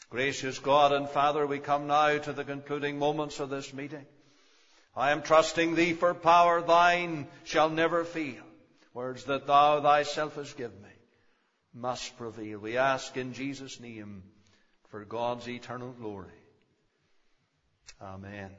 Gracious God and Father, we come now to the concluding moments of this meeting. I am trusting Thee for power. Thine shall never fail. Words that Thou Thyself hast given me must prevail. We ask in Jesus' name for God's eternal glory. Amen.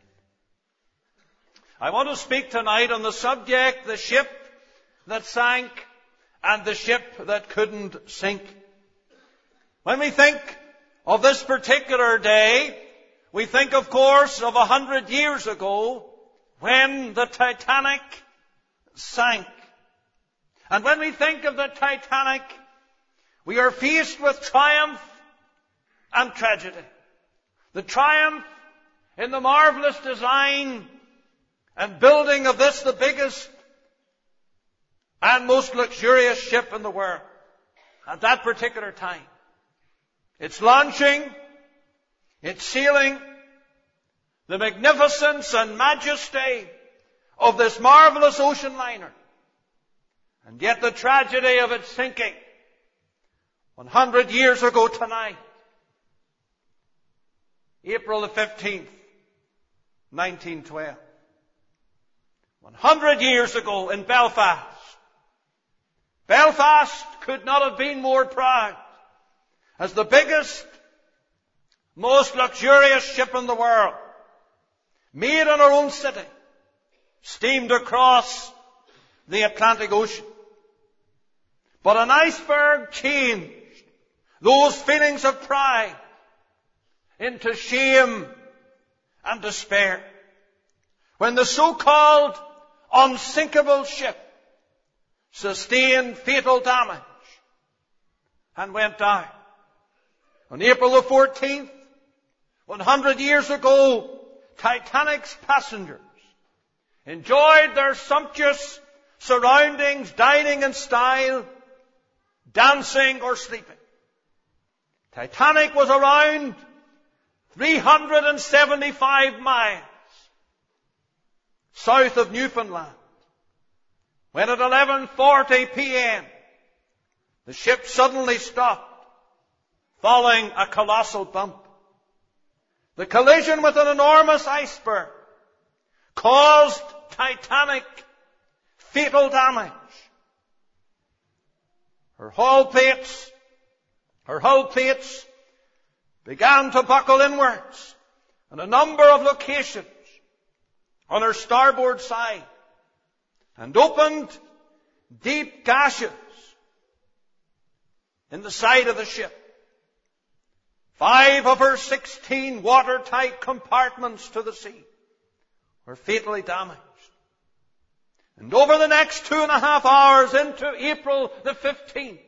I want to speak tonight on the subject, the ship that sank and the ship that couldn't sink. When we think of this particular day, we think, of course, of 100 years ago when the Titanic sank. And when we think of the Titanic, we are faced with triumph and tragedy. The triumph in the marvelous design and building of this, the biggest and most luxurious ship in the world at that particular time. Its launching, its sailing, the magnificence and majesty of this marvelous ocean liner, and yet the tragedy of its sinking 100 years ago tonight, April the 15th, 1912. 100 years ago in Belfast. Belfast could not have been more proud as the biggest, most luxurious ship in the world, made in our own city, steamed across the Atlantic Ocean. But an iceberg changed those feelings of pride into shame and despair when the so-called unsinkable ship sustained fatal damage and went down. On April the 14th, 100 years ago, Titanic's passengers enjoyed their sumptuous surroundings, dining in style, dancing or sleeping. Titanic was around 375 miles south of Newfoundland when at 11:40 p.m. the ship suddenly stopped following a colossal bump. The collision with an enormous iceberg caused Titanic fatal damage. Her hull plates began to buckle inwards in a number of locations on her starboard side and opened deep gashes in the side of the ship. 5 of her 16 watertight compartments to the sea were fatally damaged. And over the next 2.5 hours into April the 15th,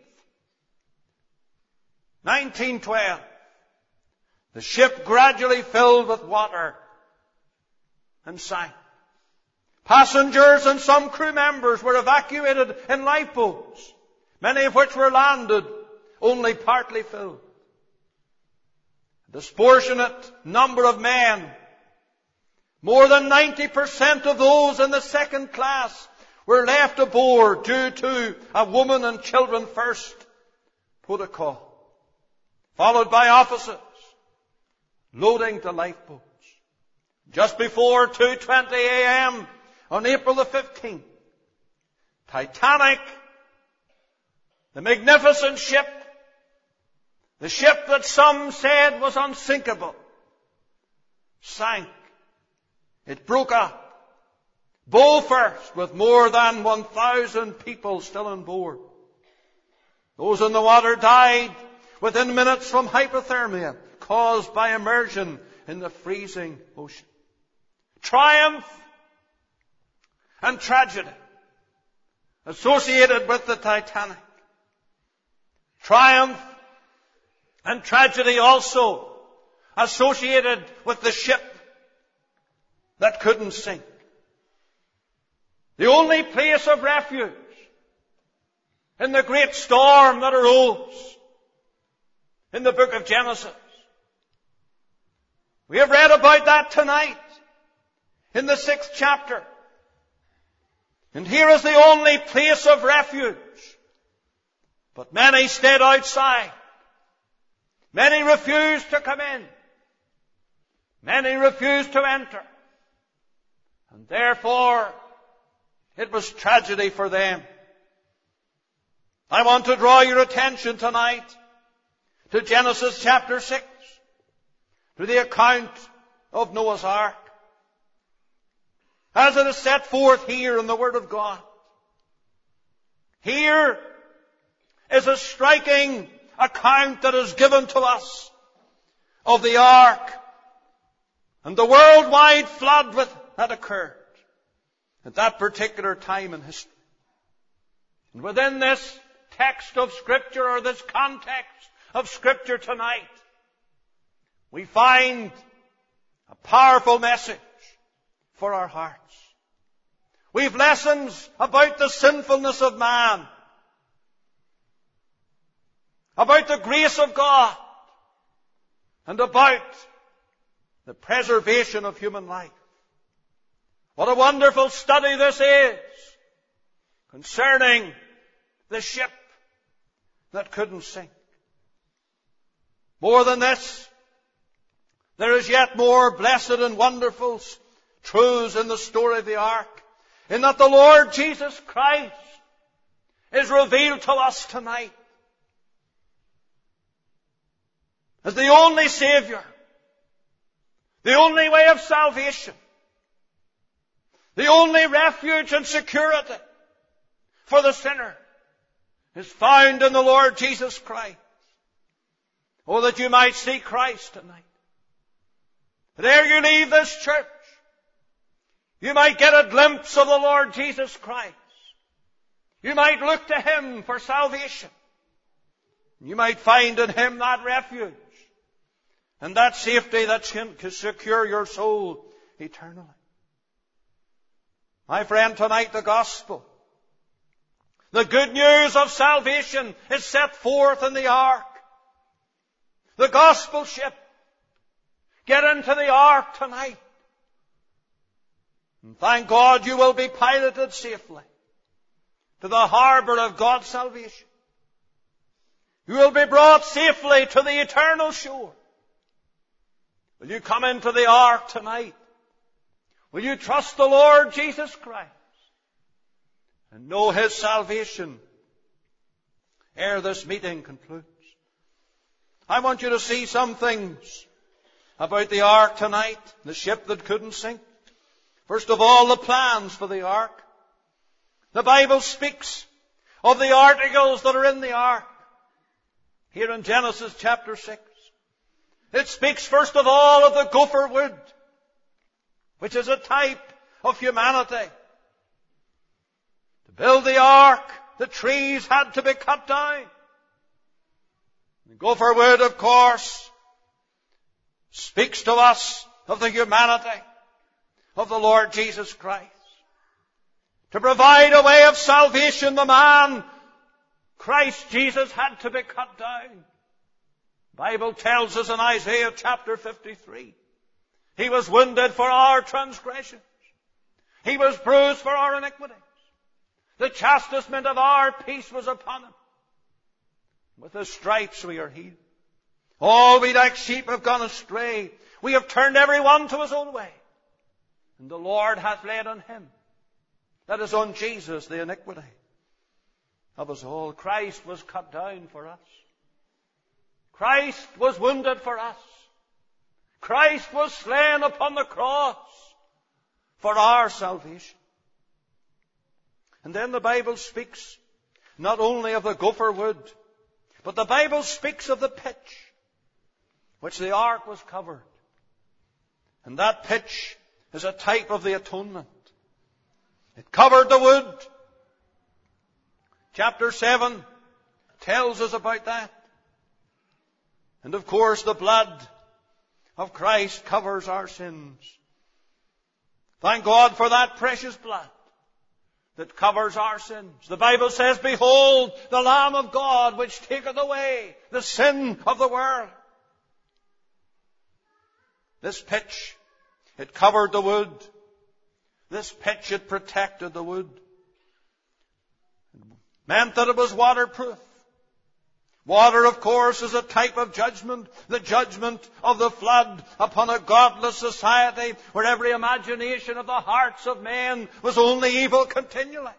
1912, the ship gradually filled with water and sank. Passengers and some crew members were evacuated in lifeboats, many of which were landed only partly filled. A disproportionate number of men, more than 90% of those in the second class, were left aboard due to a woman and children first protocol, followed by officers loading the lifeboats. Just before 2:20 a.m. on April the 15th, Titanic, the magnificent ship, the ship that some said was unsinkable, sank. It broke up. Bow first, with more than 1,000 people still on board. Those in the water died within minutes from hypothermia caused by immersion in the freezing ocean. Triumph and tragedy associated with the Titanic. Triumph and tragedy also associated with the ship that couldn't sink. The only place of refuge in the great storm that arose in the book of Genesis. We have read about that tonight in the 6th chapter. And here is the only place of refuge. But many stayed outside. Many refused to come in. Many refused to enter. And therefore, it was tragedy for them. I want to draw your attention tonight to Genesis chapter 6, to the account of Noah's Ark, as it is set forth here in the Word of God. Here is a striking account that is given to us of the ark and the worldwide flood that occurred at that particular time in history. And within this text of Scripture, or this context of Scripture tonight, we find a powerful message for our hearts. We've lessons about the sinfulness of man, about the grace of God, and about the preservation of human life. What a wonderful study this is concerning the ship that couldn't sink. More than this, there is yet more blessed and wonderful truths in the story of the ark, in that the Lord Jesus Christ is revealed to us tonight as the only Savior, the only way of salvation, the only refuge and security for the sinner is found in the Lord Jesus Christ. Oh, that you might see Christ tonight. That ere you leave this church, you might get a glimpse of the Lord Jesus Christ. You might look to Him for salvation. You might find in Him that refuge and that safety that can secure your soul eternally. My friend, tonight the gospel, the good news of salvation, is set forth in the ark. The gospel ship. Get into the ark tonight. And thank God you will be piloted safely to the harbor of God's salvation. You will be brought safely to the eternal shore. Will you come into the ark tonight? Will you trust the Lord Jesus Christ and know His salvation ere this meeting concludes? I want you to see some things about the ark tonight, the ship that couldn't sink. First of all, the plans for the ark. The Bible speaks of the articles that are in the ark. Here in Genesis chapter 6. It speaks first of all of the gopher wood, which is a type of humanity. To build the ark, the trees had to be cut down. The gopher wood, of course, speaks to us of the humanity of the Lord Jesus Christ. To provide a way of salvation, the man, Christ Jesus, had to be cut down. The Bible tells us in Isaiah chapter 53, He was wounded for our transgressions. He was bruised for our iniquities. The chastisement of our peace was upon Him. With His stripes we are healed. All we like sheep have gone astray. We have turned every one to his own way. And the Lord hath laid on Him, that is on Jesus, the iniquity of us all. Christ was cut down for us. Christ was wounded for us. Christ was slain upon the cross for our salvation. And then the Bible speaks not only of the gopher wood, but the Bible speaks of the pitch which the ark was covered. And that pitch is a type of the atonement. It covered the wood. Chapter 7 tells us about that. And of course the blood of Christ covers our sins. Thank God for that precious blood that covers our sins. The Bible says, Behold, the Lamb of God, which taketh away the sin of the world. This pitch, it covered the wood. This pitch, it protected the wood. It meant that it was waterproof. Water, of course, is a type of judgment, the judgment of the flood upon a godless society where every imagination of the hearts of men was only evil continually.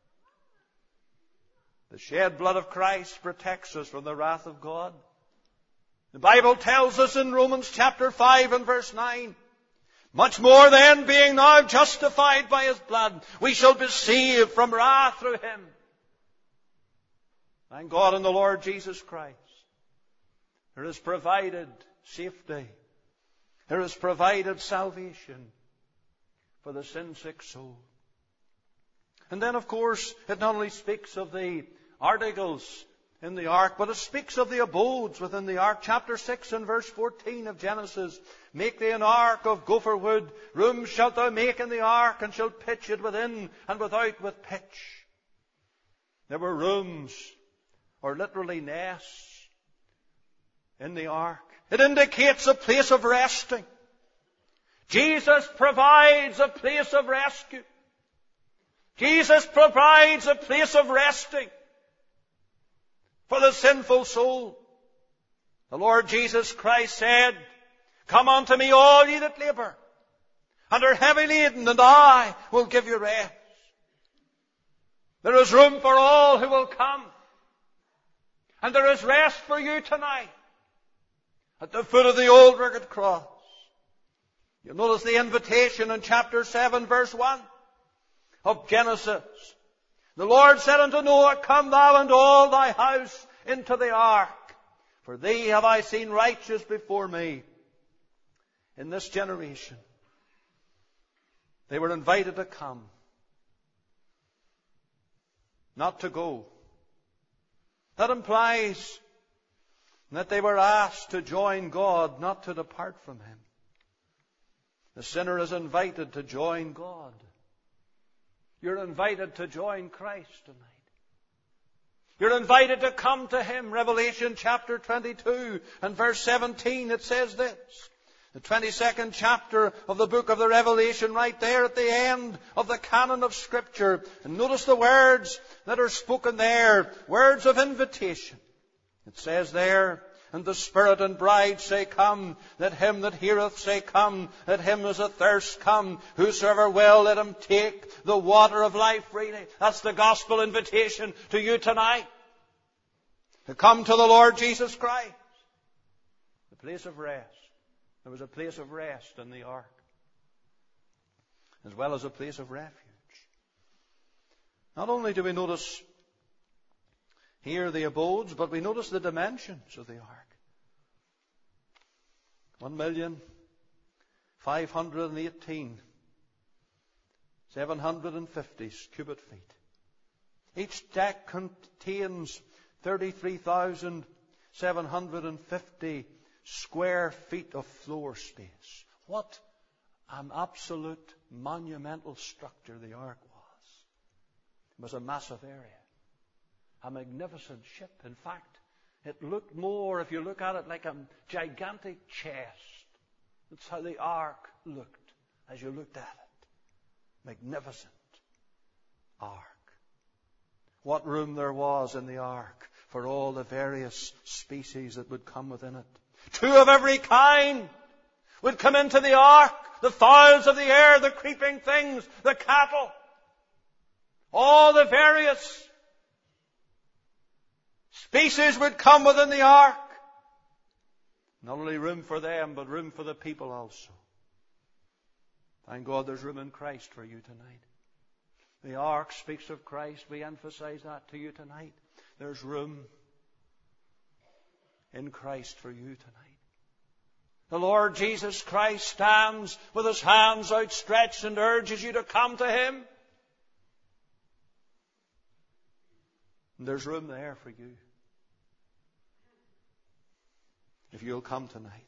The shed blood of Christ protects us from the wrath of God. The Bible tells us in Romans chapter 5 and verse 9, much more then, being now justified by His blood, we shall be saved from wrath through Him. Thank God in the Lord Jesus Christ. There is provided safety. There is provided salvation for the sin-sick soul. And then, of course, it not only speaks of the articles in the ark, but it speaks of the abodes within the ark. Chapter 6 and verse 14 of Genesis. Make thee an ark of gopher wood. Rooms shalt thou make in the ark, and shalt pitch it within and without with pitch. There were rooms, or literally nests, in the ark. It indicates a place of resting. Jesus provides a place of rescue. Jesus provides a place of resting for the sinful soul. The Lord Jesus Christ said, come unto me all ye that labor and are heavy laden, and I will give you rest. There is room for all who will come. And there is rest for you tonight at the foot of the old rugged cross. You'll notice the invitation in chapter 7 verse 1 of Genesis. The Lord said unto Noah, come thou and all thy house into the ark, for thee have I seen righteous before me in this generation. They were invited to come, not to go. That implies that they were asked to join God, not to depart from Him. The sinner is invited to join God. You're invited to join Christ tonight. You're invited to come to Him. Revelation chapter 22 and verse 17, it says this. The 22nd chapter of the book of the Revelation, right there at the end of the canon of Scripture. And notice the words that are spoken there, words of invitation. It says there, and the Spirit and bride say, come. Let him that heareth say, come. Let him that is athirst come. Whosoever will, let him take the water of life freely. That's the gospel invitation to you tonight. To come to the Lord Jesus Christ. The place of rest. There was a place of rest in the ark, as well as a place of refuge. Not only do we notice here the abodes, but we notice the dimensions of the ark. 1,518,750 cubic feet. Each deck contains 33,750 square feet of floor space. What an absolute monumental structure the ark was. It was a massive area. A magnificent ship. In fact, it looked more, if you look at it, like a gigantic chest. That's how the ark looked as you looked at it. Magnificent ark. What room there was in the ark for all the various species that would come within it. 2 of every kind would come into the ark. The fowls of the air, the creeping things, the cattle. All the various species would come within the ark. Not only room for them, but room for the people also. Thank God there's room in Christ for you tonight. The ark speaks of Christ. We emphasize that to you tonight. There's room in Christ for you tonight. The Lord Jesus Christ stands with His hands outstretched and urges you to come to Him. And there's room there for you, if you'll come tonight.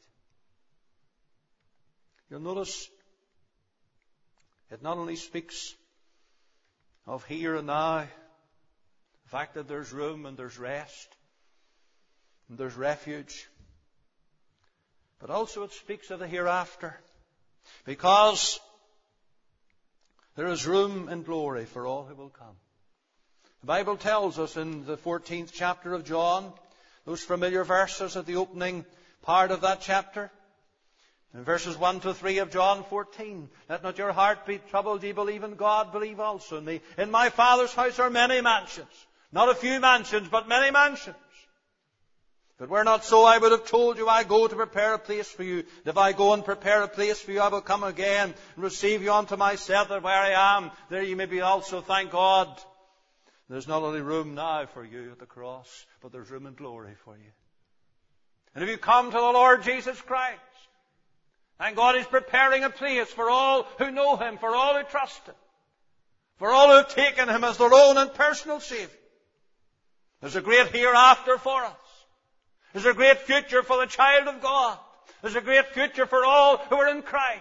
You'll notice it not only speaks of here and now, the fact that there's room and there's rest and there's refuge, but also it speaks of the hereafter, because there is room in glory for all who will come. The Bible tells us in the 14th chapter of John Those familiar verses at the opening part of that chapter. In verses 1 to 3 of John 14. Let not your heart be troubled. Ye believe in God, believe also in me. In my Father's house are many mansions. Not a few mansions, but many mansions. If it were not so, I would have told you, I go to prepare a place for you. And if I go and prepare a place for you, I will come again and receive you unto myself, that where I am, there you may be also. Thank God. There's not only room now for you at the cross, but there's room in glory for you. And if you come to the Lord Jesus Christ, and God is preparing a place for all who know Him, for all who trust Him, for all who have taken Him as their own and personal Savior. There's a great hereafter for us. There's a great future for the child of God. There's a great future for all who are in Christ.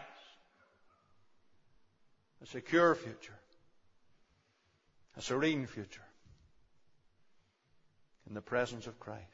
A secure future. A serene future. In the presence of Christ.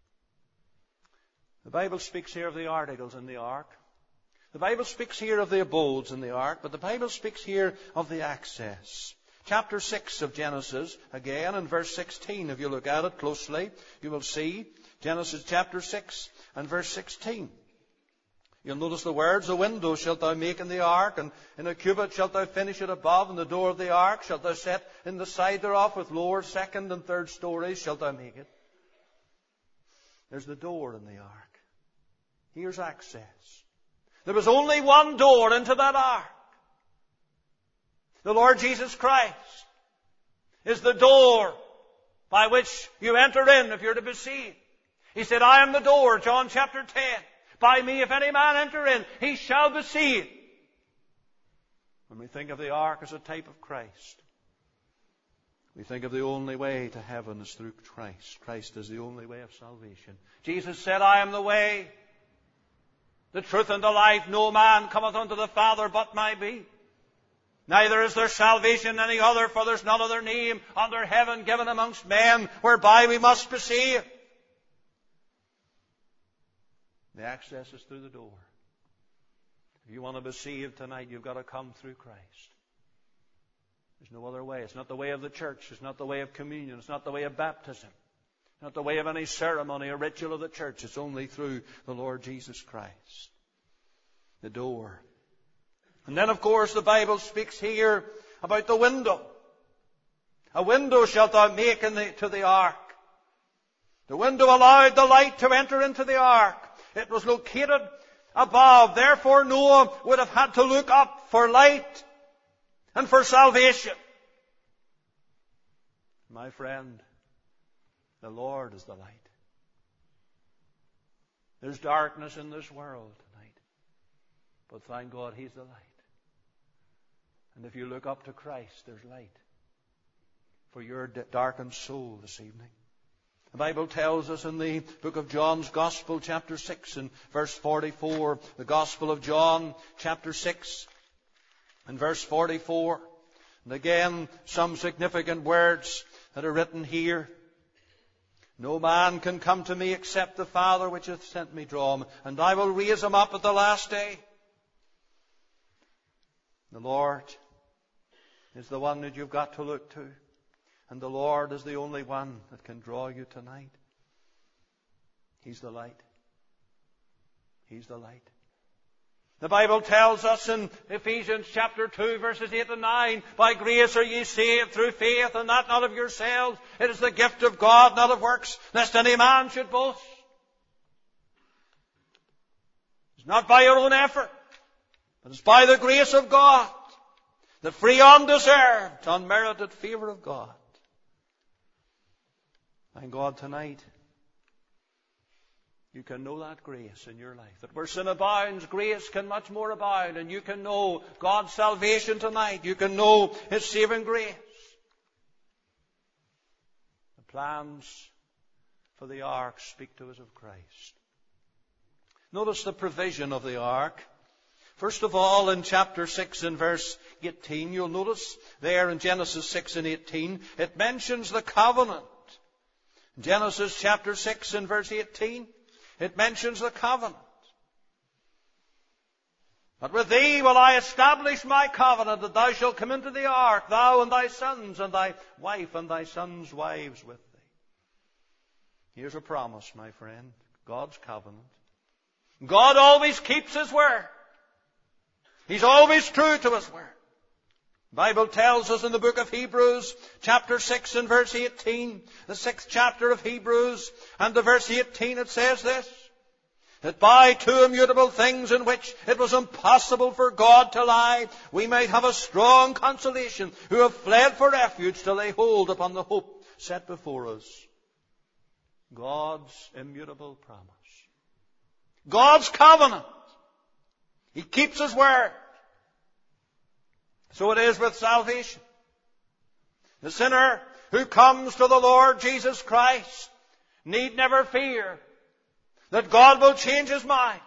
The Bible speaks here of the articles in the ark. The Bible speaks here of the abodes in the ark, but the Bible speaks here of the access. Chapter 6 of Genesis, again in verse 16, if you look at it closely, you will see Genesis chapter 6 and verse 16. You'll notice the words, the window shalt thou make in the ark, and in a cubit shalt thou finish it above, and the door of the ark shalt thou set in the side thereof, with lower, second, and third stories shalt thou make it. There's the door in the ark. Here's access. There was only one door into that ark. The Lord Jesus Christ is the door by which you enter in if you're to be saved. He said, I am the door, John chapter 10. By me, if any man enter in, he shall be saved. When we think of the ark as a type of Christ, we think of the only way to heaven is through Christ. Christ is the only way of salvation. Jesus said, I am the way, the truth, and the life. No man cometh unto the Father but by me. Neither is there salvation in any other, for there's none other name under heaven given amongst men whereby we must be saved. The access is through the door. If you want to be saved tonight, you've got to come through Christ. There's no other way. It's not the way of the church. It's not the way of communion. It's not the way of baptism. It's not the way of any ceremony or ritual of the church. It's only through the Lord Jesus Christ. The door. And then, of course, the Bible speaks here about the window. A window shalt thou make to the ark. The window allowed the light to enter into the ark. It was located above. Therefore, Noah would have had to look up for light and for salvation. My friend, the Lord is the light. There's darkness in this world tonight, but thank God He's the light. And if you look up to Christ, there's light for your darkened soul this evening. The Bible tells us in the book of John's Gospel, chapter 6 and verse 44, the Gospel of John, chapter 6 and verse 44. And again, some significant words that are written here. No man can come to me except the Father which hath sent me draw him, and I will raise him up at the last day. The Lord is the one that you've got to look to. And the Lord is the only one that can draw you tonight. He's the light. He's the light. The Bible tells us in Ephesians chapter 2, verses 8 and 9, by grace are ye saved through faith, and that not of yourselves. It is the gift of God, not of works, lest any man should boast. It's not by your own effort, but it's by the grace of God. The free, undeserved, unmerited favor of God. Thank God tonight you can know that grace in your life. That where sin abounds, grace can much more abound. And you can know God's salvation tonight. You can know His saving grace. The plans for the ark speak to us of Christ. Notice the provision of the ark. First of all, in chapter 6 and verse 18, you'll notice there in Genesis 6 and 18, it mentions the covenant. Genesis chapter 6 and verse 18, it mentions the covenant. But with thee will I establish my covenant, that thou shalt come into the ark, thou and thy sons, and thy wife, and thy sons' wives with thee. Here's a promise, my friend. God's covenant. God always keeps His word. He's always true to His word. The Bible tells us in the book of Hebrews, chapter 6 and verse 18, the 6th chapter of Hebrews, and the verse 18, it says this, that by two immutable things in which it was impossible for God to lie, we might have a strong consolation, who have fled for refuge to lay hold upon the hope set before us. God's immutable promise. God's covenant. He keeps His word. So it is with salvation. The sinner who comes to the Lord Jesus Christ need never fear that God will change his mind.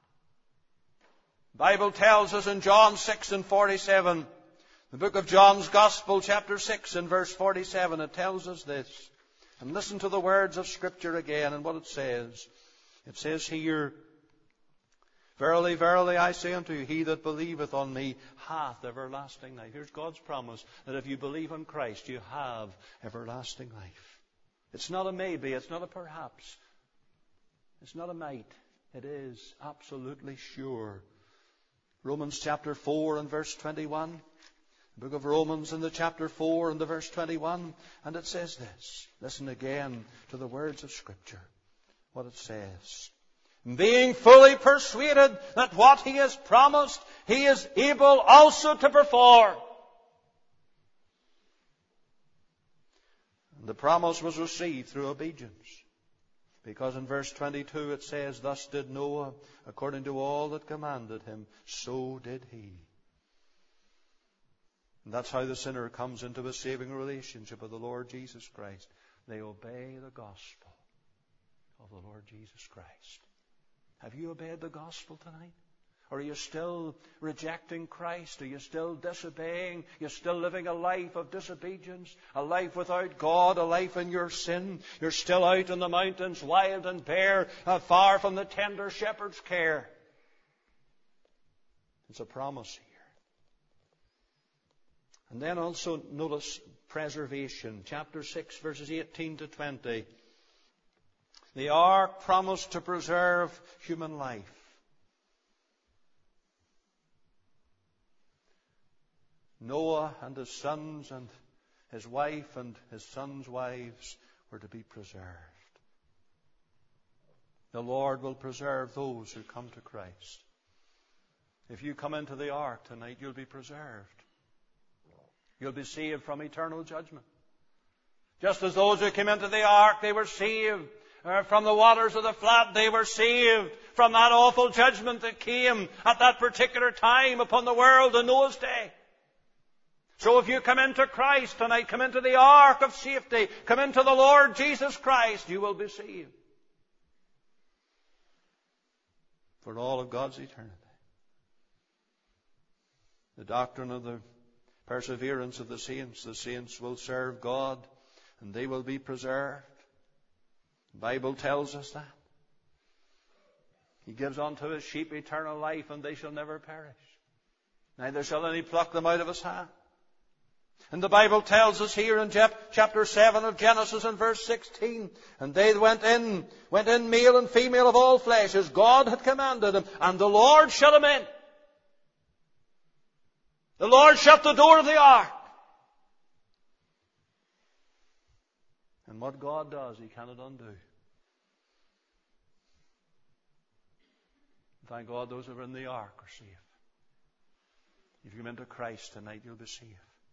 The Bible tells us in John 6 and 47, the book of John's Gospel, chapter 6 and verse 47, it tells us this. And listen to the words of Scripture again and what it says. It says here, verily, verily, I say unto you, he that believeth on me hath everlasting life. Here's God's promise that if you believe on Christ, you have everlasting life. It's not a maybe, it's not a perhaps. It's not a might. It is absolutely sure. Romans chapter 4 and verse 21. The book of Romans in the chapter 4 and the verse 21. And it says this. Listen again to the words of Scripture. What it says. Being fully persuaded that what He has promised, He is able also to perform. And the promise was received through obedience. Because in verse 22 it says, thus did Noah, according to all that commanded him, so did he. And that's how the sinner comes into a saving relationship with the Lord Jesus Christ. They obey the gospel of the Lord Jesus Christ. Have you obeyed the gospel tonight? Or are you still rejecting Christ? Are you still disobeying? You're still living a life of disobedience? A life without God? A life in your sin? You're still out in the mountains, wild and bare, far from the tender shepherd's care. It's a promise here. And then also notice preservation. Chapter 6, verses 18 to 20. The ark promised to preserve human life. Noah and his sons and his wife and his sons' wives were to be preserved. The Lord will preserve those who come to Christ. If you come into the ark tonight, you'll be preserved. You'll be saved from eternal judgment. Just as those who came into the ark, they were saved from the waters of the flood. They were saved from that awful judgment that came at that particular time upon the world in Noah's day. So if you come into Christ tonight, come into the ark of safety, come into the Lord Jesus Christ, you will be saved for all of God's eternity. The doctrine of the perseverance of the saints will serve God and they will be preserved. The Bible tells us that. He gives unto his sheep eternal life and they shall never perish. Neither shall any pluck them out of his hand. And the Bible tells us here in chapter 7 of Genesis and verse 16, and they went in male and female of all flesh, as God had commanded them, and the Lord shut them in. The Lord shut the door of the ark. And what God does, He cannot undo. Thank God those who are in the ark are saved. If you come into Christ tonight, you'll be saved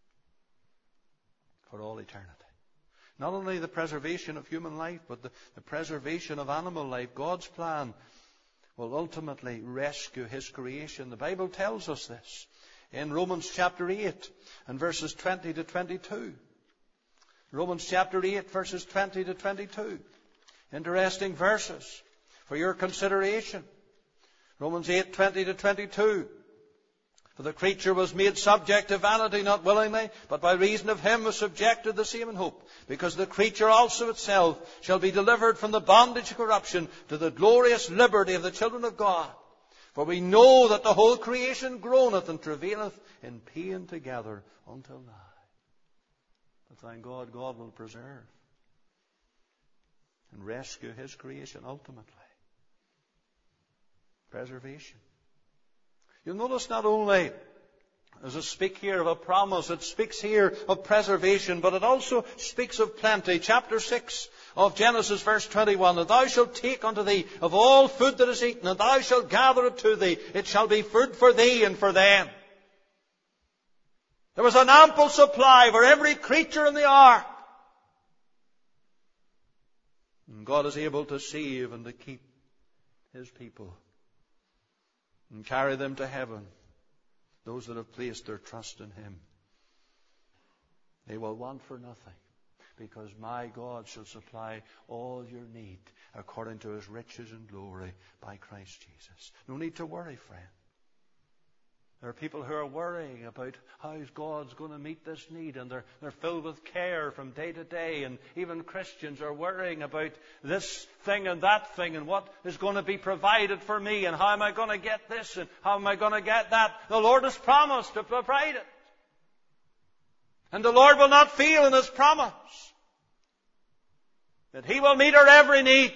for all eternity. Not only the preservation of human life, but the preservation of animal life. God's plan will ultimately rescue His creation. The Bible tells us this in Romans chapter 8 and verses 20 to 22. Romans chapter 8 verses 20 to 22. Interesting verses for your consideration. Romans 8, 20 to 22. For the creature was made subject to vanity, not willingly, but by reason of Him was subjected to the same in hope. Because the creature also itself shall be delivered from the bondage of corruption to the glorious liberty of the children of God. For we know that the whole creation groaneth and travaileth in pain together until now. But thank God, God will preserve. and rescue His creation ultimately. Preservation. You'll notice not only does it speak here of a promise, it speaks here of preservation, but it also speaks of plenty. Chapter 6 of Genesis, verse 21, "And thou shalt take unto thee of all food that is eaten, and thou shalt gather it to thee. It shall be food for thee and for them." There was an ample supply for every creature in the ark. And God is able to save and to keep His people and carry them to heaven. Those that have placed their trust in Him. They will want for nothing, because my God shall supply all your need according to His riches and glory by Christ Jesus. No need to worry, friend. There are people who are worrying about how God's going to meet this need, and they're filled with care from day to day. And even Christians are worrying about this thing and that thing, and what is going to be provided for me, and how am I going to get this, and how am I going to get that. The Lord has promised to provide it. And the Lord will not fail in His promise that He will meet our every need.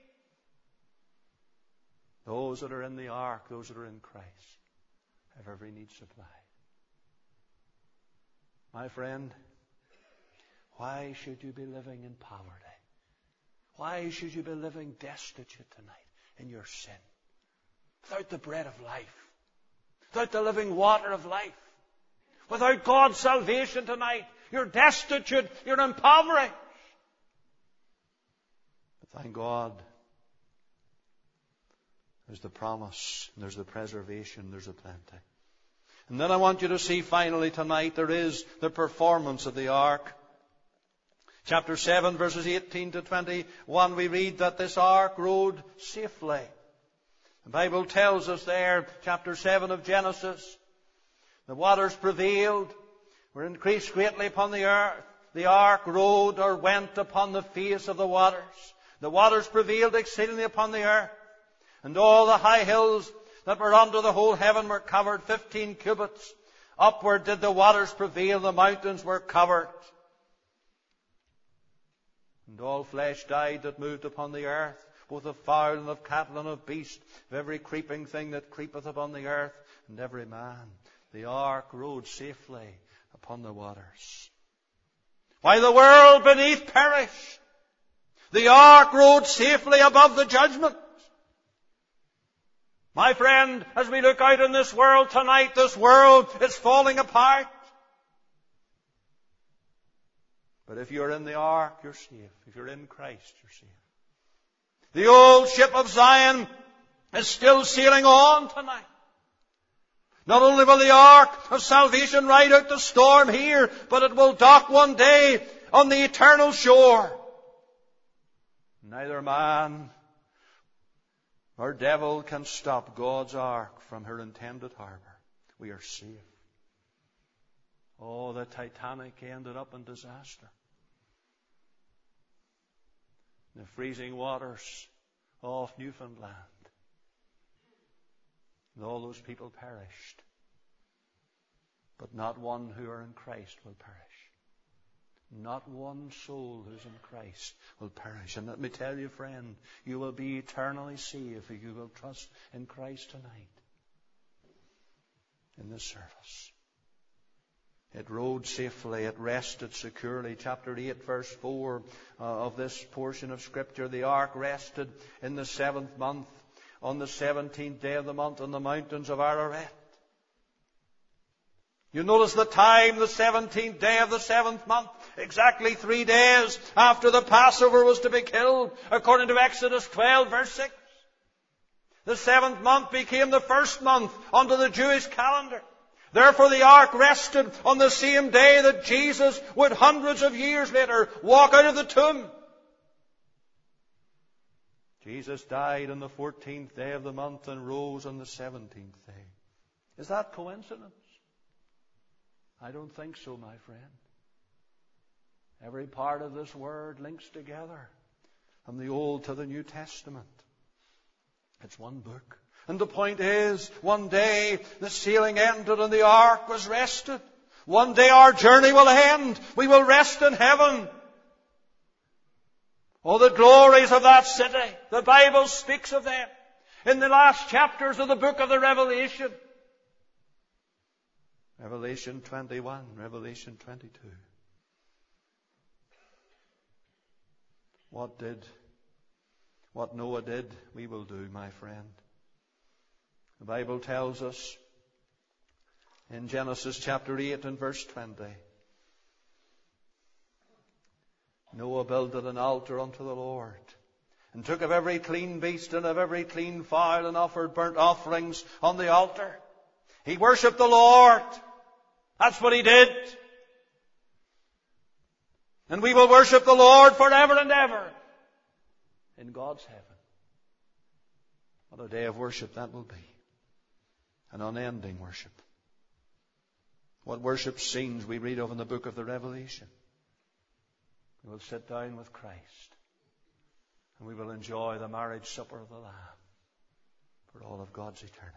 Those that are in the ark, those that are in Christ, have every need supplied. My friend, why should you be living in poverty? Why should you be living destitute tonight in your sin? Without the bread of life. Without the living water of life. Without God's salvation tonight. You're destitute. You're impoverished. But thank God, there's the promise, there's the preservation, there's a plenty. And then I want you to see finally tonight, there is the performance of the ark. Chapter 7, verses 18 to 21, we read that this ark rode safely. The Bible tells us there, chapter 7 of Genesis, the waters prevailed, were increased greatly upon the earth. The ark rode or went upon the face of the waters. The waters prevailed exceedingly upon the earth. And all the high hills that were under the whole heaven were covered 15 cubits. Upward did the waters prevail, the mountains were covered. And all flesh died that moved upon the earth, both of fowl and of cattle and of beast, of every creeping thing that creepeth upon the earth, and every man. The ark rode safely upon the waters. While the world beneath perished, the ark rode safely above the judgment. My friend, as we look out in this world tonight, this world is falling apart. But if you're in the ark, you're safe. If you're in Christ, you're safe. The old ship of Zion is still sailing on tonight. Not only will the ark of salvation ride out the storm here, but it will dock one day on the eternal shore. Neither man nor devil can stop God's ark from her intended harbor. We are safe. Oh, the Titanic ended up in disaster. The freezing waters off Newfoundland. And all those people perished. But not one who are in Christ will perish. Not one soul who's in Christ will perish. And let me tell you, friend, you will be eternally saved if you will trust in Christ tonight. In this service. It rode safely. It rested securely. Chapter 8, verse 4 of this portion of Scripture. The ark rested in the 7th month, on the 17th day of the month, on the mountains of Ararat. You notice the time, the 17th day of the 7th month, exactly 3 days after the Passover was to be killed, according to Exodus 12, verse 6. The 7th month became the first month under the Jewish calendar. Therefore the ark rested on the same day that Jesus would hundreds of years later walk out of the tomb. Jesus died on the 14th day of the month and rose on the 17th day. Is that coincidence? I don't think so, my friend. Every part of this word links together, from the Old to the New Testament. It's one book. And the point is, one day the sailing ended and the ark was rested. One day our journey will end. We will rest in heaven. Oh, the glories of that city. The Bible speaks of them in the last chapters of the book of the Revelation. Revelation 21, Revelation 22. What Noah did, we will do, my friend. The Bible tells us in Genesis chapter 8 and verse 20, Noah builded an altar unto the Lord, and took of every clean beast and of every clean fowl, and offered burnt offerings on the altar. He worshipped the Lord. That's what he did. And we will worship the Lord forever and ever in God's heaven. What a day of worship that will be. An unending worship. What worship scenes we read of in the book of the Revelation. We will sit down with Christ, and we will enjoy the marriage supper of the Lamb for all of God's eternity.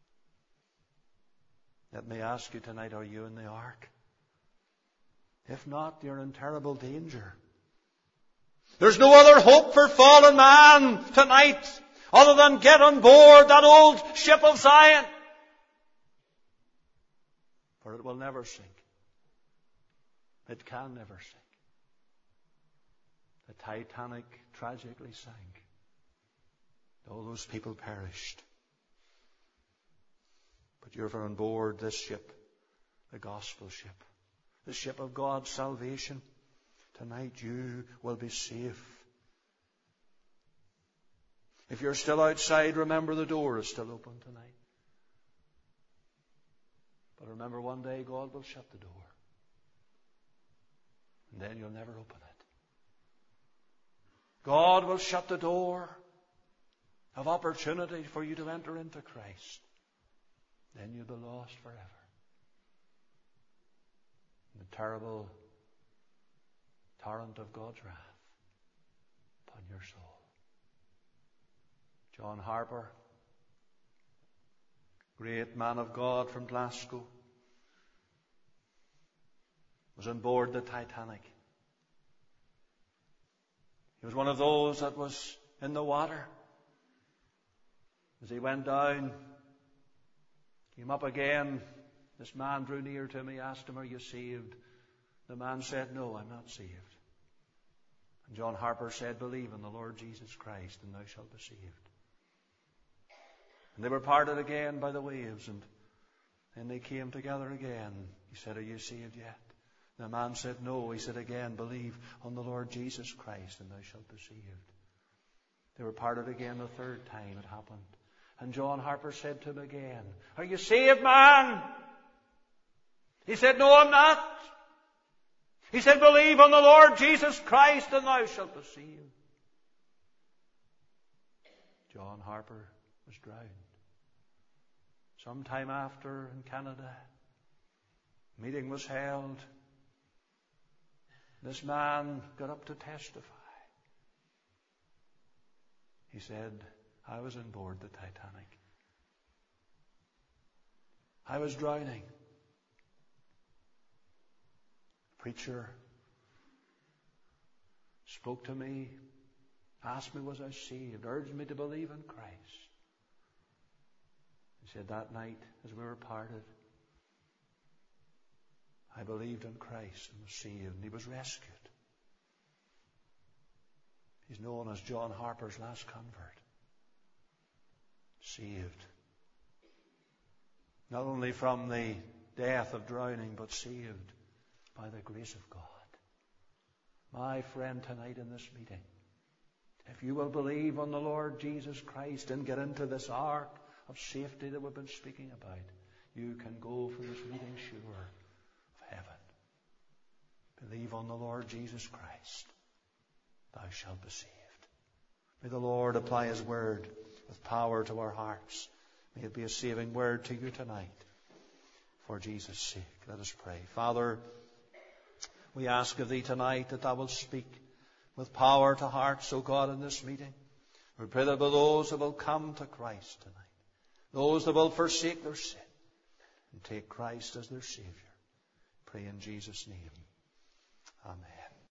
Let me ask you tonight, are you in the ark? If not, you're in terrible danger. There's no other hope for fallen man tonight other than get on board that old ship of Zion. For it will never sink. It can never sink. The Titanic tragically sank. All those people perished. But you're on board this ship, the gospel ship, the ship of God's salvation. Tonight you will be safe. If you're still outside, remember the door is still open tonight. But remember, one day God will shut the door. And then you'll never open it. God will shut the door of opportunity for you to enter into Christ. Then you'll be lost forever. In the terrible torrent of God's wrath upon your soul. John Harper, great man of God from Glasgow, was on board the Titanic. He was one of those that was in the water. As he went down, came up again, this man drew near to him. He asked him, "Are you saved?" The man said, "No, I'm not saved." And John Harper said, "Believe in the Lord Jesus Christ, and thou shalt be saved." And they were parted again by the waves, and then they came together again. He said, "Are you saved yet?" The man said, "No." He said again, "Believe on the Lord Jesus Christ, and thou shalt be saved." They were parted again the third time it happened. And John Harper said to him again, "Are you saved, man?" He said, "No, I'm not." He said, "Believe on the Lord Jesus Christ, and thou shalt be saved." John Harper was drowned. Sometime after, in Canada, a meeting was held. This man got up to testify. He said, "I was on board the Titanic. I was drowning. The preacher spoke to me, asked me was I saved, urged me to believe in Christ." He said, "That night, as we were parted, I believed in Christ and was saved," and he was rescued. He's known as John Harper's last convert. Saved. Not only from the death of drowning, but saved by the grace of God. My friend, tonight in this meeting, if you will believe on the Lord Jesus Christ and get into this ark of safety that we've been speaking about, you can go from this meeting sure of heaven. Believe on the Lord Jesus Christ. Thou shalt be saved. May the Lord apply His word with power to our hearts. May it be a saving word to you tonight. For Jesus' sake, let us pray. Father, we ask of Thee tonight that Thou wilt speak with power to hearts, O God, in this meeting. We pray that by those that will come to Christ tonight, those that will forsake their sin and take Christ as their Savior. Pray in Jesus' name. Amen.